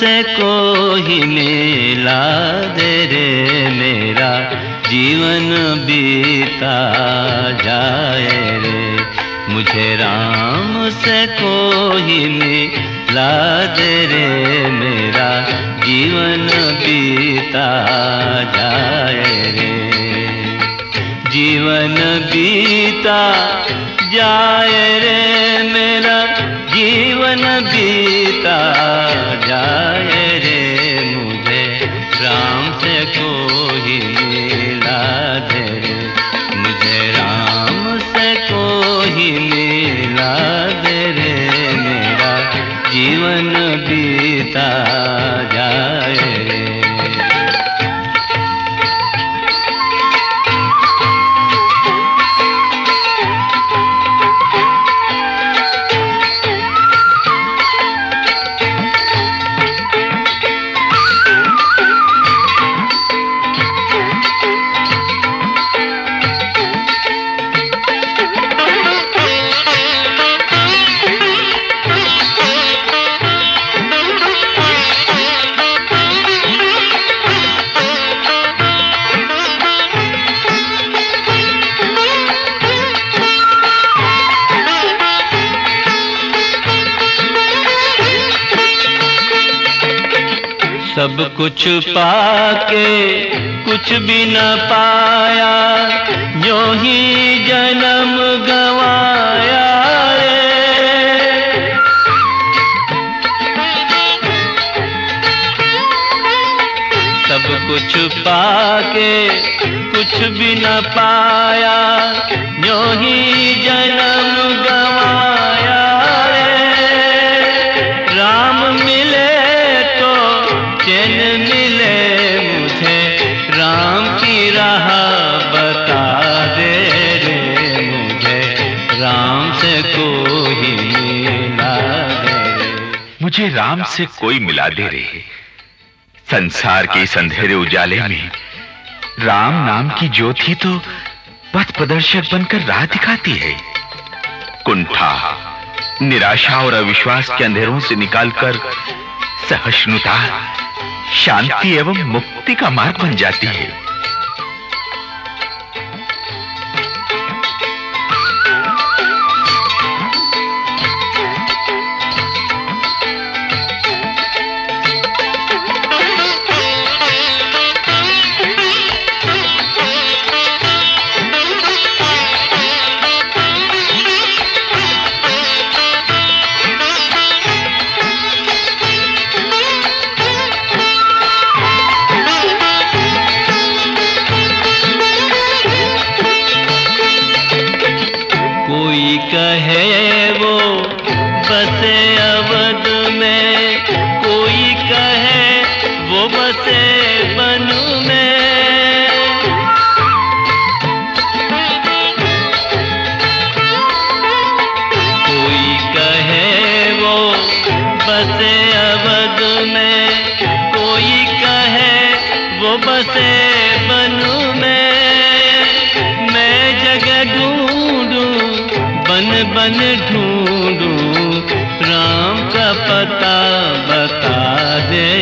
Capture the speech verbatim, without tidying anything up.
से कोई मिला दे रे, मेरा जीवन बीता जाए रे। मुझे राम से कोई मिला दे रे, मेरा जीवन बीता जाए रे। जीवन बीता जाए रे, मेरा जीवन बीता जाए रे। मुझे राम से कोई मिला दे रे, मुझे राम से कोई मिला दे रे, मेरा जीवन बीता जाए रे। सब कुछ पाके कुछ भी न पाया, जो ही जन्म गवाया रे। सब कुछ पाके कुछ भी न पाया, जो ही जन्म गवाया रे। राम मिले चैन मिले मुझे, राम की राह बता दे रे। मुझे राम से कोई मिला दे रे, मुझे राम से कोई मिला दे रे। संसार के इस अंधेरे उजाले में राम नाम की ज्योति तो पथ प्रदर्शक बनकर राह दिखाती है। कुंठा, निराशा और अविश्वास के अंधेरों से निकालकर सहिष्णुता, शांति एवं मुक्ति का मार्ग बन जाती है। कहे वो बसे अवध में, कोई कहे वो बसे बन में। कोई कहे वो बसे अवध में, कोई कहे वो बसे बन में। मैं जगह ढूंढूं बन बन ढूंढूं, राम का पता बता दे